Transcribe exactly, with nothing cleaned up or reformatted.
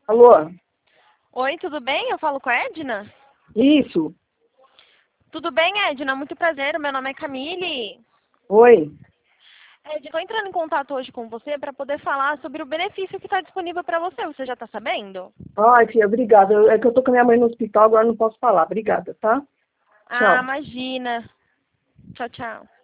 Alô? Oi, tudo bem? Eu falo com a Edna? Isso. Tudo bem, Edna? Muito prazer. Meu nome é Camille. Oi. Edna, estou entrando em contato hoje com você para poder falar sobre o benefício que está disponível para você. Você já está sabendo? Ai, filha, obrigada. Eu- É que eu tô com a minha mãe no hospital, agora não posso falar. Obrigada, tá? Ah, Tchau. imagina. Tchau, tchau.